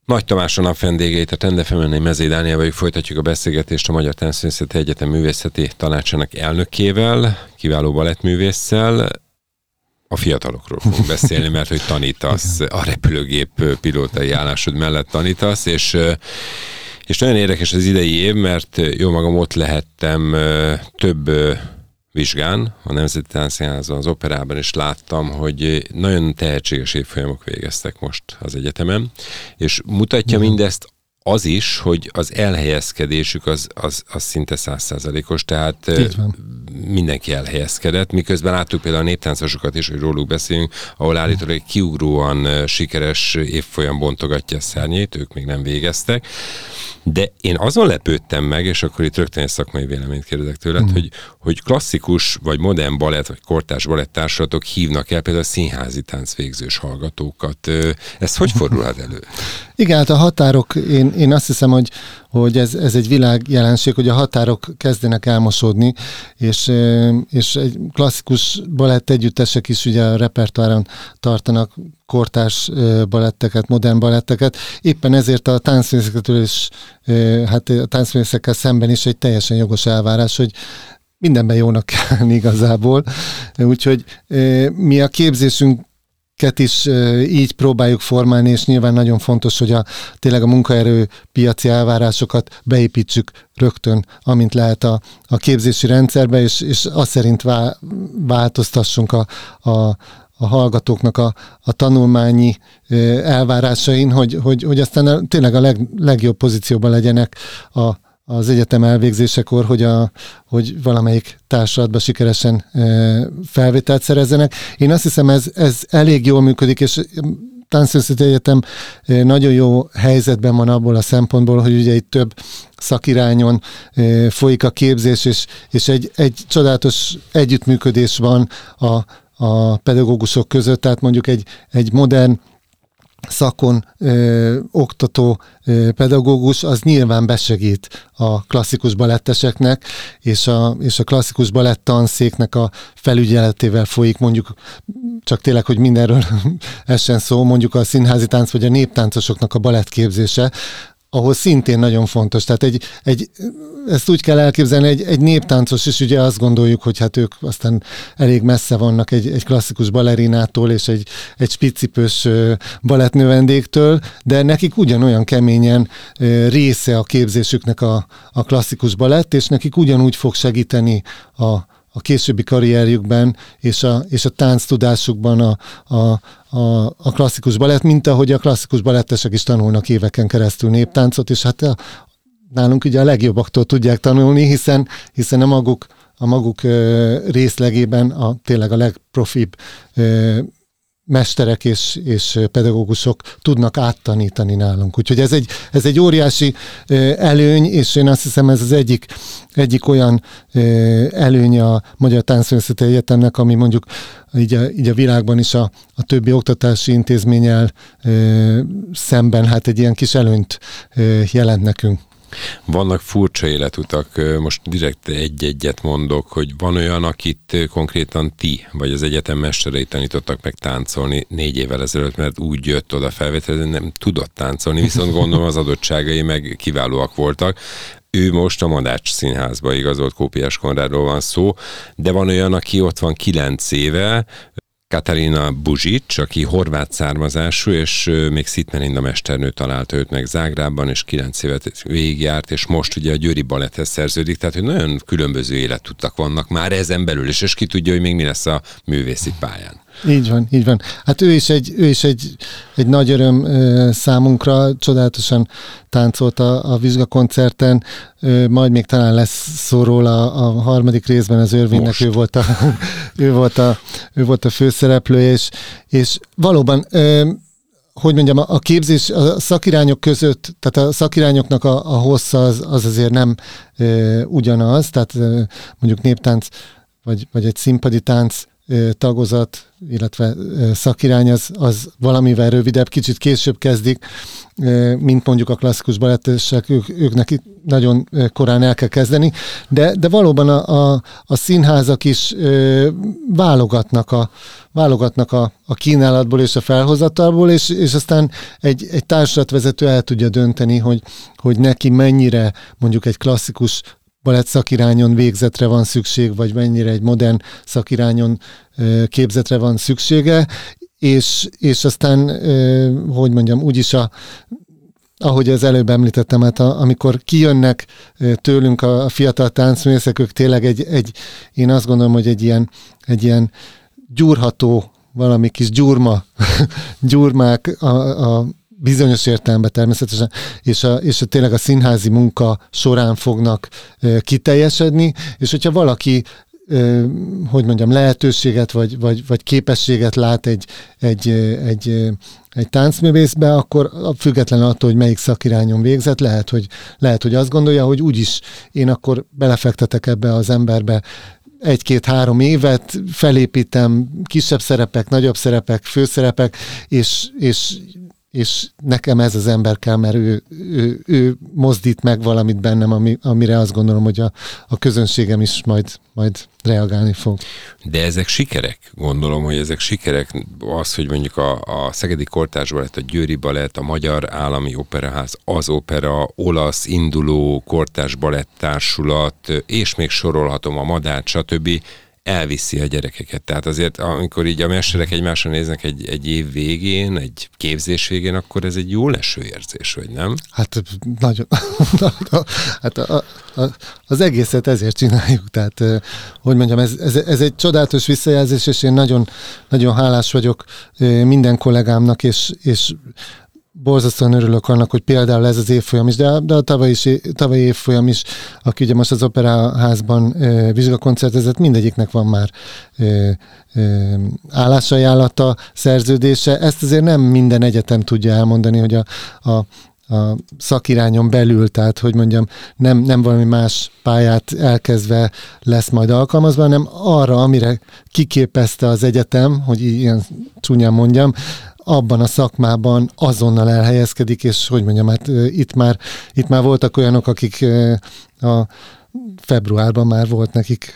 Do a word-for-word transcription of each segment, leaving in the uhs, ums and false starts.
Nagy Tamás a nap vendégeit, a Trend ef em-en Mezei Dániel vagyok, folytatjuk a beszélgetést a Magyar Táncművészeti Egyetem Művészeti Tanácsának elnökével, kiváló balettművésszel. A fiatalokról fogunk beszélni, mert hogy tanítasz, a repülőgép pilótai állásod mellett tanítasz, és, és nagyon érdekes az idei év, mert jó magam ott lehettem több vizsgán, a Nemzeti Táncszínházban, az Operában is láttam, hogy nagyon tehetséges évfolyamok végeztek most az egyetemen, és mutatja mm. mindezt az is, hogy az elhelyezkedésük az, az, az szinte száz százalékos, tehát mindenki elhelyezkedett, miközben láttuk például a néptáncosokat is, hogy róluk beszélünk, ahol állítólag kiugróan sikeres évfolyam bontogatja a szárnyait, ők még nem végeztek, de én azon lepődtem meg, és akkor itt rögtön egy szakmai véleményt kérdezek tőled, mm. hogy, hogy klasszikus, vagy modern balett, vagy kortárs baletttársulatok hívnak el például színházi táncvégzős hallgatókat. Ez hogy fordulhat elő? Igen, hát a határok, én, én azt hiszem, hogy, hogy ez, ez egy világjelenség, hogy a határok kezdenek elmosódni, és, és egy klasszikus balett együttesek is ugye a repertoáron tartanak kortárs baletteket, modern baletteket. Éppen ezért a táncművészekről is, hát a táncművészekkel szemben is egy teljesen jogos elvárás, hogy mindenben jónak kell igazából. Úgyhogy mi a képzésünk is így próbáljuk formálni, és nyilván nagyon fontos, hogy a, tényleg a munkaerő piaci elvárásokat beépítsük rögtön, amint lehet a, a képzési rendszerbe, és, és azt szerint vá, változtassunk a, a, a hallgatóknak a, a tanulmányi elvárásain, hogy, hogy, hogy aztán a, tényleg a leg, legjobb pozícióban legyenek a az egyetem elvégzésekor, hogy, a, hogy valamelyik társulatban sikeresen e, felvételt szerezzenek. Én azt hiszem, ez, ez elég jól működik, és Táncművészeti Egyetem e, nagyon jó helyzetben van abból a szempontból, hogy ugye itt több szakirányon e, folyik a képzés, és, és egy, egy csodálatos együttműködés van a, a pedagógusok között, tehát mondjuk egy, egy modern szakon ö, oktató ö, pedagógus, az nyilván besegít a klasszikus baletteseknek, és a, és a klasszikus balett tanszéknek a felügyeletével folyik, mondjuk csak tényleg, hogy mindenről essen szó, mondjuk a színházi tánc vagy a néptáncosoknak a balettképzése, ahol szintén nagyon fontos. Tehát egy, egy, ezt úgy kell elképzelni, egy, egy néptáncos is, ugye azt gondoljuk, hogy hát ők aztán elég messze vannak egy, egy klasszikus balerinától és egy, egy spicipős balettnövendéktől, de nekik ugyanolyan keményen része a képzésüknek a, a klasszikus balett, és nekik ugyanúgy fog segíteni a a későbbi karrierjükben és a, és a tánctudásukban a, a, a, a klasszikus balett, mint ahogy a klasszikus balettesek is tanulnak éveken keresztül néptáncot, és hát a, nálunk ugye a legjobbaktól tudják tanulni, hiszen, hiszen a maguk, a maguk ö, részlegében a, tényleg a legprofibb ö, mesterek és, és pedagógusok tudnak áttanítani nálunk. Úgyhogy ez egy, ez egy óriási előny, és én azt hiszem, ez az egyik, egyik olyan előny a Magyar Táncművészeti Egyetemnek, ami mondjuk így a, így a világban is a, a többi oktatási intézménnyel szemben hát egy ilyen kis előnyt jelent nekünk. Vannak furcsa életutak, most direkt egy-egyet mondok, hogy van olyan, akit konkrétan ti, vagy az egyetem mesterei tanítottak meg táncolni négy évvel ezelőtt, mert úgy jött oda felvétel, hogy nem tudott táncolni, viszont gondolom az adottságai meg kiválóak voltak. Ő most a Madács Színházba igazolt, Kópiás Konrádról van szó, de van olyan, aki ott van kilenc éve, Katarina Buzsics, aki horvát származású, és még Szitmelinda mesternő találta őt meg Zágrában, és kilenc évet végigjárt, és most ugye a Győri Baletthez szerződik, tehát hogy nagyon különböző életutak vannak már ezen belül is, és ki tudja, hogy még mi lesz a művészi pályán. Így van, így van. Hát ő is egy, ő is egy, egy nagy öröm ö, számunkra, csodálatosan táncolt a, a vizsgakoncerten, ö, majd még talán lesz szó róla a, a harmadik részben az Örvénynek, ő volt a, ő volt a, ő volt a főszereplője, és, és valóban ö, hogy mondjam, a képzés a szakirányok között, tehát a szakirányoknak a, a hossza az, az azért nem ö, ugyanaz, tehát ö, mondjuk néptánc, vagy, vagy egy színpadi tánc tagozat, illetve szakirány az, az valamivel rövidebb, kicsit később kezdik, mint mondjuk a klasszikus balettesek, ők, ők nekik nagyon korán el kell kezdeni, de, de valóban a, a, a színházak is válogatnak a, válogatnak a, a kínálatból és a felhozatalból, és, és aztán egy, egy társulatvezető el tudja dönteni, hogy, hogy neki mennyire mondjuk egy klasszikus balett szakirányon végzetre van szükség, vagy mennyire egy modern szakirányon képzetre van szüksége, és, és aztán, hogy mondjam, úgyis a, ahogy az előbb említettem, hát a, amikor kijönnek tőlünk a, a fiatal táncművészek, ők tényleg egy, egy, én azt gondolom, hogy egy ilyen, egy ilyen gyúrható, valami kis gyurma, gyurmák a, a bizonyos értelemben természetesen, és, a, és a, tényleg a színházi munka során fognak e, kiteljesedni, és hogyha valaki, e, hogy mondjam, lehetőséget vagy, vagy, vagy képességet lát egy, egy, egy, egy táncművészbe, akkor függetlenül attól, hogy melyik szakirányon végzett, lehet, hogy, lehet, hogy azt gondolja, hogy úgyis én akkor belefektetek ebbe az emberbe egy-két-három évet, felépítem kisebb szerepek, nagyobb szerepek, főszerepek, és, és és nekem ez az ember kell, mert ő, ő, ő mozdít meg valamit bennem, ami, amire azt gondolom, hogy a, a közönségem is majd, majd reagálni fog. De ezek sikerek? Gondolom, hogy ezek sikerek. Az, hogy mondjuk a, a Szegedi Kortárs Balett, a Győri Balett, a Magyar Állami Operaház, az opera, olasz induló Kortárs Balett Társulat, és még sorolhatom a Madát, stb., elviszi a gyerekeket. Tehát azért, amikor így a mesterek egymásra néznek egy, egy év végén, egy képzés végén, akkor ez egy jó leső érzés, vagy nem? Hát nagyon. hát a, a, az egészet ezért csináljuk. Tehát, hogy mondjam, ez, ez, ez egy csodálatos visszajelzés, és én nagyon, nagyon hálás vagyok minden kollégámnak, és, és borzasztóan örülök annak, hogy például ez az évfolyam is, de, de a tavalyi, is, tavalyi évfolyam is, aki ugye most az Operaházban e, vizsgakoncertezett, mindegyiknek van már e, e, állásajánlata, szerződése. Ezt azért nem minden egyetem tudja elmondani, hogy a, a a szakirányon belül, tehát hogy mondjam, nem, nem valami más pályát elkezdve lesz majd alkalmazva, hanem arra, amire kiképezte az egyetem, hogy ilyen csúnyán mondjam, abban a szakmában azonnal elhelyezkedik, és hogy mondjam, hát itt már, itt már voltak olyanok, akik a februárban már volt nekik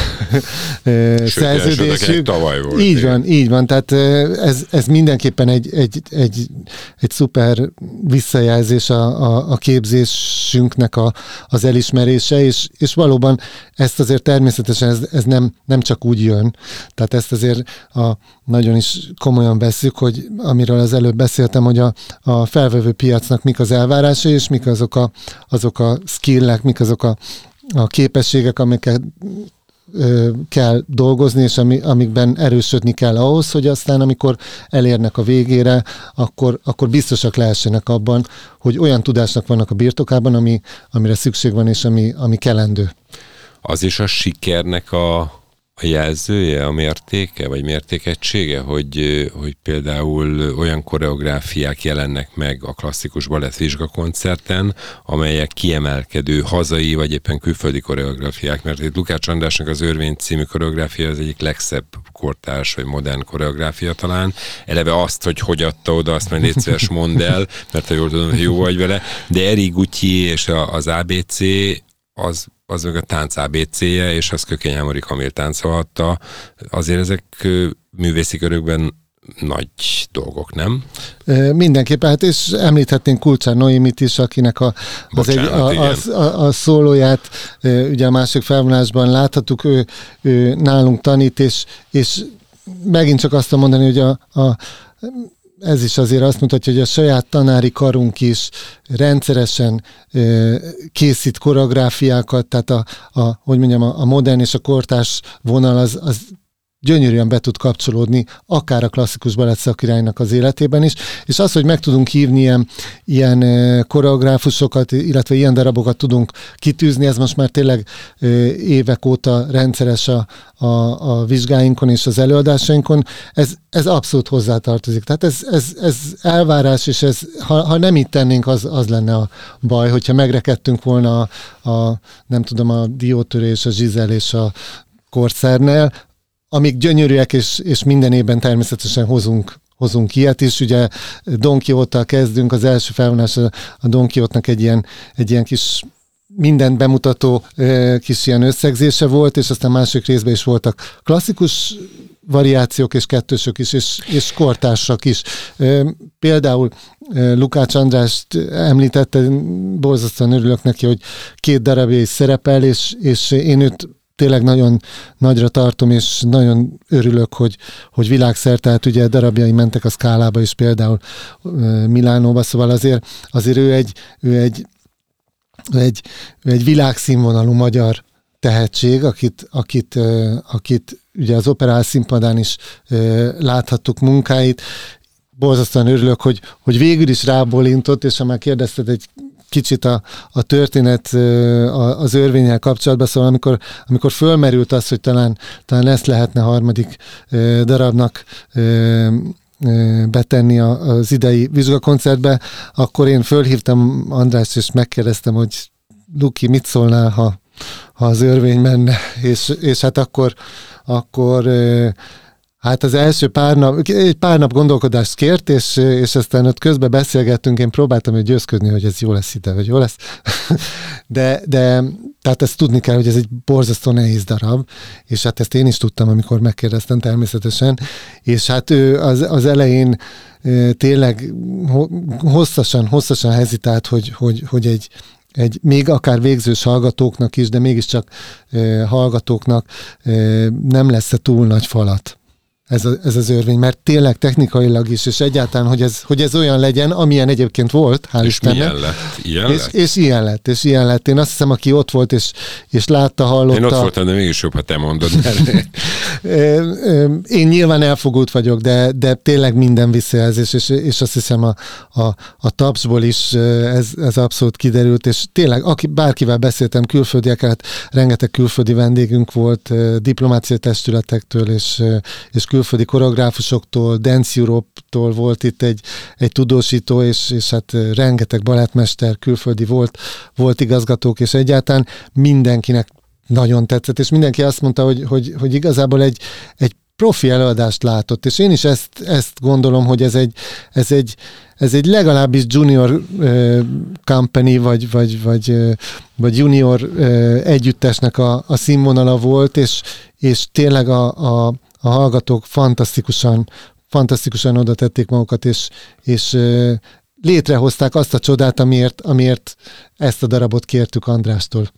szerződésük. Tavaly volt. Így van, így van. Tehát ez, ez mindenképpen egy, egy, egy, egy szuper visszajelzés a, a, a képzésünknek a, az elismerése, és, és valóban ezt azért természetesen ez, ez nem, nem csak úgy jön. Tehát ezt azért a, nagyon is komolyan vesszük, hogy amiről az előbb beszéltem, hogy a, a felvevő piacnak mik az elvárásai, és mik azok a, azok a skillek, mik azok a a képességek, amiket ö, kell dolgozni, és ami, amikben erősödni kell ahhoz, hogy aztán, amikor elérnek a végére, akkor, akkor biztosak lehessenek abban, hogy olyan tudásnak vannak a birtokában, ami, amire szükség van, és ami, ami kellendő. Az is a sikernek a a jelzője, a mértéke, vagy mértékegysége, hogy, hogy például olyan koreográfiák jelennek meg a klasszikus balett vizsgakoncerten, amelyek kiemelkedő hazai, vagy éppen külföldi koreográfiák, mert itt Lukács Andrásnak az Örvény című koreográfia az egyik legszebb kortárs, vagy modern koreográfia talán. Eleve azt, hogy hogy adta oda, azt majd légy szíves mondd el, mert ha jól tudom, hogy jó vagy vele, de Eri Gutyi és a, az á bé cé az az meg a tánc á bé cé-je, és az Kökény Hámori Kamil táncolhatta. Azért ezek művészi körökben nagy dolgok, nem? Mindenképpen, hát és említhetnénk Kulcsár Noémit is, akinek a, az Bocsánat, egy, a, a, a, a szólóját ugye a másik felvonásban láthattuk, ő, ő nálunk tanít, és, és megint csak azt mondani, hogy a, a ez is azért azt mutatja, hogy a saját tanári karunk is rendszeresen ö, készít koreográfiákat, tehát a, a, hogy mondjam, a, a modern és a kortárs vonal az, az gyönyörűen be tud kapcsolódni, akár a klasszikus balett szakiránynak az életében is, és az, hogy meg tudunk hívni ilyen, ilyen koreográfusokat, illetve ilyen darabokat tudunk kitűzni, ez most már tényleg évek óta rendszeres a, a, a vizsgáinkon és az előadásainkon, ez, ez abszolút hozzátartozik. Tehát ez, ez, ez elvárás, és ez, ha, ha nem így tennénk, az, az lenne a baj, hogyha megrekedtünk volna a, a nem tudom, a Diótöré és a Zsizel és a Korszernél, amik gyönyörűek, és, és minden évben természetesen hozunk hozunk ilyet is. Ugye Don Quixote-tal kezdünk, az első felvonás a Don Quixote-nak egy ilyen, egy ilyen kis mindent bemutató kis ilyen összegzése volt, és aztán másik részben is voltak klasszikus variációk és kettősök is, és, és kortársak is. Például Lukács Andrást említette, borzasztóan örülök neki, hogy két darabja is szerepel, és, és én őt tényleg nagyon nagyra tartom, és nagyon örülök, hogy, hogy világszerte, tehát ugye darabjai mentek a Skálába is, például Milánóba, szóval azért, azért ő egy, ő egy, ő egy, ő egy világszínvonalú magyar tehetség, akit, akit, akit ugye az Operál színpadán is láthattuk munkáit. Borzasztóan örülök, hogy, hogy végül is rábólintott, és ha már kérdezted egy kicsit a, a történet a, az örvénnyel kapcsolatban, szóval amikor, amikor fölmerült az, hogy talán, talán ezt lehetne harmadik darabnak betenni az idei vizsgakoncertbe, akkor én fölhívtam Andrást, és megkérdeztem, hogy Luki, mit szólnál, ha, ha az örvény menne, és, és hát akkor, akkor hát az első pár nap, egy pár nap gondolkodást kért, és, és aztán ott közben beszélgettünk, én próbáltam hogy győzködni, hogy ez jó lesz ide, vagy jó lesz. De, de tehát ezt tudni kell, hogy ez egy borzasztó nehéz darab, és hát ezt én is tudtam, amikor megkérdeztem természetesen, és hát ő az, az elején tényleg hosszasan, hosszasan hezitált, hogy, hogy, hogy egy egy még akár végzős hallgatóknak is, de mégiscsak e, hallgatóknak e, nem lesz-e túl nagy falat ez, a, ez az örvény, mert tényleg technikailag is, és egyáltalán, hogy ez, hogy ez olyan legyen, amilyen egyébként volt, hál' és Istennek. milyen lett? Ilyen és, lett? És ilyen lett, és ilyen lett. Én azt hiszem, aki ott volt, és, és látta, hallotta. Én ott voltam, de mégis jobb, ha te mondod. Én nyilván elfogult vagyok, de, de tényleg minden visszajelzés, és, és azt hiszem a, a, a tapsból is ez, ez abszolút kiderült, és tényleg, aki, bárkivel beszéltem, külföldiekkel, hát rengeteg külföldi vendégünk volt, diplomáciai testületektől, és, és külföldi koreográfusoktól, Dance Europe-tól volt itt egy, egy tudósító, és, és hát rengeteg balettmester külföldi volt, volt igazgatók, és egyáltalán mindenkinek nagyon tetszett, és mindenki azt mondta, hogy, hogy, hogy igazából egy, egy profi előadást látott, és én is ezt, ezt gondolom, hogy ez egy, ez egy, ez egy legalábbis junior uh, company, vagy, vagy, vagy, uh, vagy junior uh, együttesnek a, a színvonala volt, és, és tényleg a, a, a hallgatók fantasztikusan, fantasztikusan oda tették magukat, és, és uh, létrehozták azt a csodát, amiért, amiért ezt a darabot kértük Andrástól.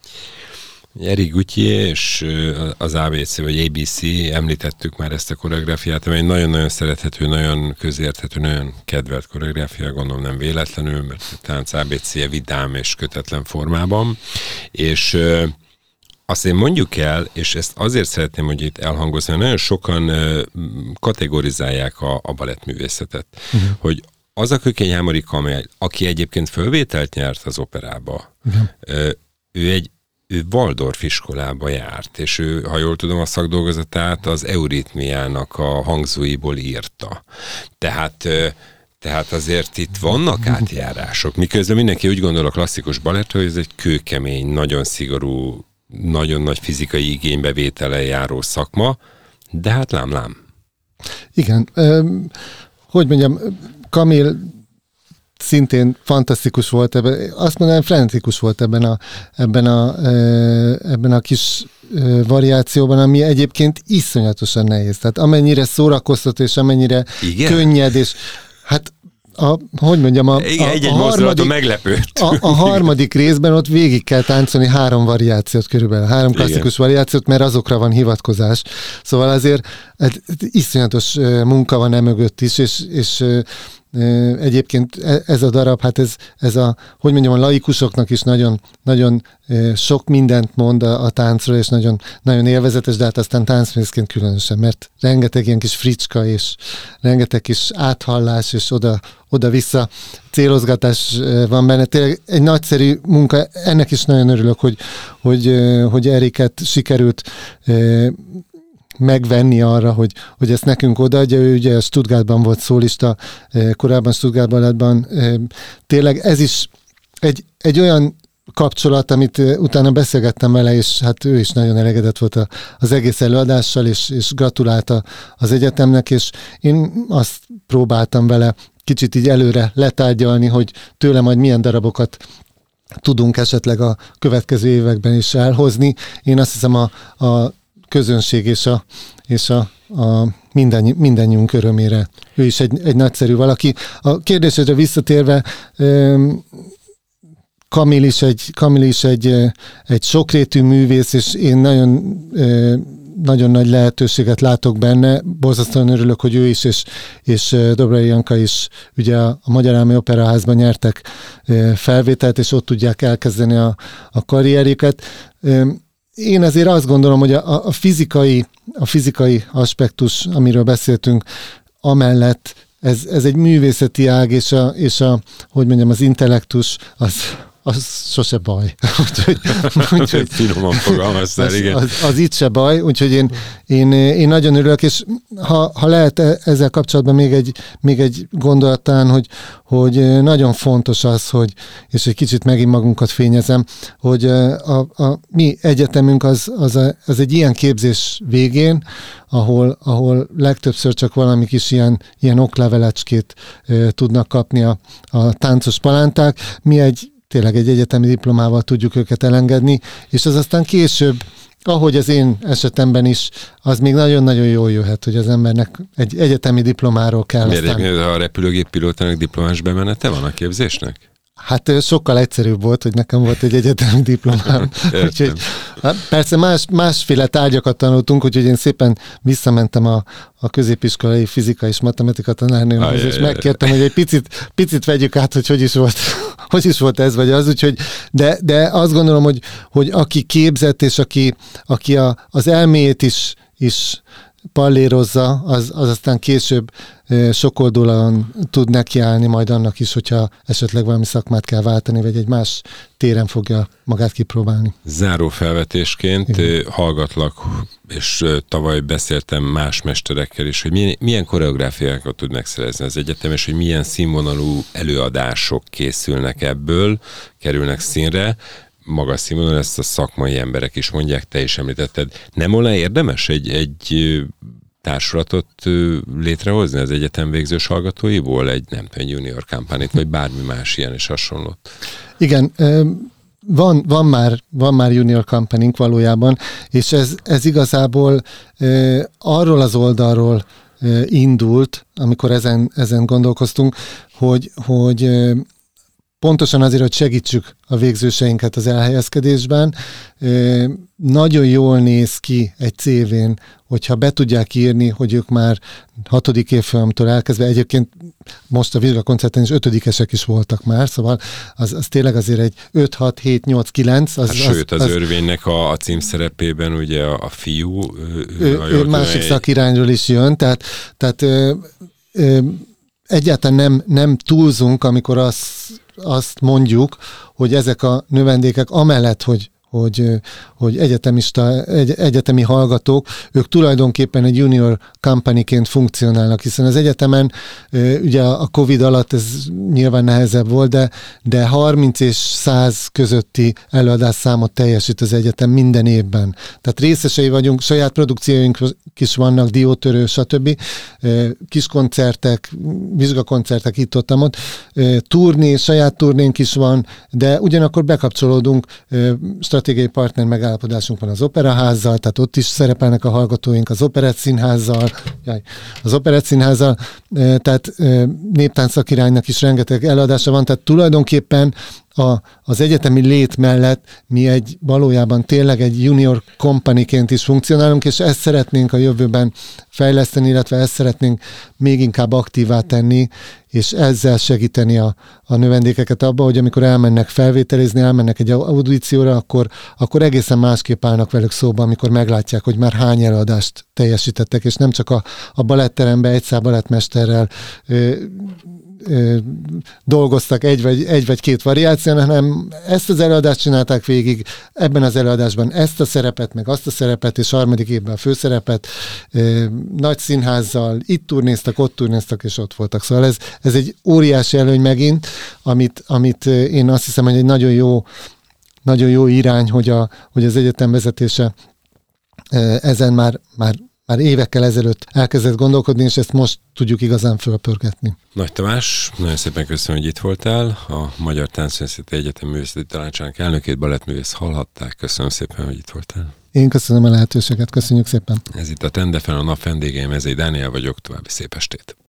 Eric Goutier és az á bé cé vagy á bé cé, említettük már ezt a koreográfiát, amely nagyon-nagyon szerethető, nagyon közérthető, nagyon kedvelt koreográfia, gondolom nem véletlenül, mert a tánc á bé cé vidám és kötetlen formában, és azt én mondjuk el, és ezt azért szeretném, hogy itt elhangozni, hogy nagyon sokan kategorizálják a, a balettművészetet, uh-huh. hogy az a Kökény Hámori Kamil, aki egyébként fölvételt nyert az operába, uh-huh. ő egy ő Waldorf iskolába járt, és ő, ha jól tudom, a szakdolgozatát az euritmiának a hangzóiból írta. Tehát, tehát azért itt vannak átjárások, miközben mindenki úgy gondol a klasszikus balettre, hogy ez egy kőkemény, nagyon szigorú, nagyon nagy fizikai igénybevétele járó szakma, de hát lám-lám. Igen. Um, hogy mondjam, Kamil szintén fantasztikus volt ebben, azt mondanám, frenetikus volt ebben a, ebben a, ebben a kis variációban, ami egyébként iszonyatosan nehéz. Tehát amennyire szórakoztató, és amennyire igen? könnyed, és hát a, hogy mondjam, a, igen, a, egy-egy a, harmadik, meglepőt. A, a harmadik részben ott végig kell táncolni három variációt körülbelül, három klasszikus igen. variációt, mert azokra van hivatkozás. Szóval azért iszonyatos munka van emögött is, és, és egyébként ez a darab, hát ez, ez a, hogy mondjam, a laikusoknak is nagyon, nagyon sok mindent mond a, a táncról, és nagyon, nagyon élvezetes, de hát aztán táncművészként különösen, mert rengeteg ilyen kis fricska, és rengeteg kis áthallás, és oda, oda-vissza célozgatás van benne. Tényleg egy nagyszerű munka, ennek is nagyon örülök, hogy, hogy, hogy Eriket sikerült megvenni arra, hogy, hogy ezt nekünk odaadja. Ő ugye Stuttgartban volt szólista, korábban Stuttgart Ballettban. Tényleg ez is egy, egy olyan kapcsolat, amit utána beszélgettem vele, és hát ő is nagyon elégedett volt a, az egész előadással, és, és gratulálta az egyetemnek, és én azt próbáltam vele kicsit így előre letárgyalni, hogy tőle majd milyen darabokat tudunk esetleg a következő években is elhozni. Én azt hiszem a, a közönség és a, és a, a mindennyi, mindennyiunk örömére. Ő is egy, egy nagyszerű valaki. A kérdésedre visszatérve, Kamil is egy, Kamil is egy, egy sokrétű művész, és én nagyon, nagyon nagy lehetőséget látok benne. Borzasztóan örülök, hogy ő is, és, és Dobrai Janka is ugye a, a Magyar Állami Operaházban nyertek felvételt, és ott tudják elkezdeni a, a karrierjüket. Én azért azt gondolom, hogy a, a, fizikai, a fizikai aspektus, amiről beszéltünk, amellett ez, ez egy művészeti ág, és a, és a, hogy mondjam, az intellektus, az, az sose baj. úgyhogy, úgyhogy, finoman fogalmaztál, igen. Az, az, az itt se baj, úgyhogy én, én, én nagyon örülök, és ha, ha lehet ezzel kapcsolatban még egy, még egy gondolatán, hogy, hogy nagyon fontos az, hogy, és egy kicsit megint magunkat fényezem, hogy a, a mi egyetemünk az, az, a, az egy ilyen képzés végén, ahol, ahol legtöbbször csak valami kis ilyen, ilyen oklevelecskét e, tudnak kapni a, a táncos palánták. Mi egy tényleg egy egyetemi diplomával tudjuk őket elengedni, és az aztán később, ahogy az én esetemben is, az még nagyon-nagyon jól jöhet, hogy az embernek egy egyetemi diplomáról kell. Miért aztán... a repülőgép pilótának diplomás bemenete van a képzésnek? Hát sokkal egyszerűbb volt, hogy nekem volt egy egyetemi diplomám. Úgyhogy, persze más, másféle tárgyakat tanultunk, úgyhogy én szépen visszamentem a, a középiskolai fizika és matematika tanárnőmhez, és megkértem, hogy egy picit, picit vegyük át, hogy hogy is volt, hogy is volt ez vagy az, úgyhogy, de, de azt gondolom, hogy, hogy aki képzett, és aki, aki a, az elméjét is, is pallérozza, az, az aztán később e, sokoldalon tud nekiállni majd annak is, hogyha esetleg valami szakmát kell váltani, vagy egy más téren fogja magát kipróbálni. Záró felvetésként igen. Hallgatlak, és tavaly beszéltem más mesterekkel is, hogy milyen, milyen koreográfiákat tud megszerezni az egyetem, és hogy milyen színvonalú előadások készülnek ebből, kerülnek színre. Magas színvonalon, ezt a szakmai emberek is mondják, te is említetted. Nem volna érdemes egy, egy társulatot létrehozni az egyetem végzős hallgatóiból? Egy, nem tudom, egy junior kampányt, vagy bármi más ilyen és hasonlót? Igen, van, van, már, van már junior kampányink valójában, és ez, ez igazából arról az oldalról indult, amikor ezen, ezen gondolkoztunk, hogy, hogy pontosan azért, hogy segítsük a végzőseinket az elhelyezkedésben. Nagyon jól néz ki egy cé vén, hogyha be tudják írni, hogy ők már hatodik évfolyamtól elkezdve, egyébként most a vizsgakoncerten is ötödikesek is voltak már, szóval az, az tényleg azért egy öt, hat, hét, nyolc, kilenc. Az, hát sőt, az, az, az örvénynek a, a címszerepében ugye a, a fiú. Ő, ő másik egy... szakirányról is jön, tehát, tehát ö, ö, egyáltalán nem, nem túlzunk, amikor azt, azt mondjuk, hogy ezek a növendékek amellett, hogy, hogy, hogy egyetemista, egy, egyetemi hallgatók, ők tulajdonképpen egy junior companyként funkcionálnak, hiszen az egyetemen ugye a Covid alatt ez nyilván nehezebb volt, de, de harminc és száz közötti előadás számot teljesít az egyetem minden évben. Tehát részesei vagyunk, saját produkcióink is vannak, diótörő, stb. Kis koncertek, vizsgakoncertek itt-ott, ott, turné, saját turnénk is van, de ugyanakkor bekapcsolódunk, stratégiai partner megállapodásunk van az Operaházzal, tehát ott is szerepelnek a hallgatóink, az Operett Színházzal, jaj, az Operett Színházzal, tehát néptánc szakiránynak is rengeteg előadása van, tehát tulajdonképpen A, az egyetemi lét mellett mi egy valójában tényleg egy junior companyként is funkcionálunk, és ezt szeretnénk a jövőben fejleszteni, illetve ezt szeretnénk még inkább aktívá tenni, és ezzel segíteni a, a növendékeket abba, hogy amikor elmennek felvételizni, elmennek egy audícióra, akkor, akkor egészen másképp állnak velük szóba, amikor meglátják, hogy már hány előadást teljesítettek, és nem csak a, a balettteremben egy szál balettmesterrel ö, ö, dolgoztak egy vagy, egy vagy két variáción, hanem ezt az előadást csinálták végig, ebben az előadásban ezt a szerepet, meg azt a szerepet, és harmadik évben a főszerepet, ö, nagy színházzal, itt turnéztak, ott turnéztak, és ott voltak. Szóval ez, ez egy óriási előny megint, amit, amit én azt hiszem, hogy egy nagyon jó nagyon jó irány, hogy, a, hogy az egyetem vezetése ezen már, már, már évekkel ezelőtt elkezdett gondolkodni, és ezt most tudjuk igazán fölpörgetni. Nagy Tamás, nagyon szépen köszönöm, hogy itt voltál. A Magyar Táncművészeti Egyetem Művészeti Tanácsának elnökét, balettművész hallhatták. Köszönöm szépen, hogy itt voltál. Én köszönöm a lehetőséget, köszönjük szépen. Ez itt a Tendefen, a nap vendégeim, Mezei Dániel vagyok, további szép estét.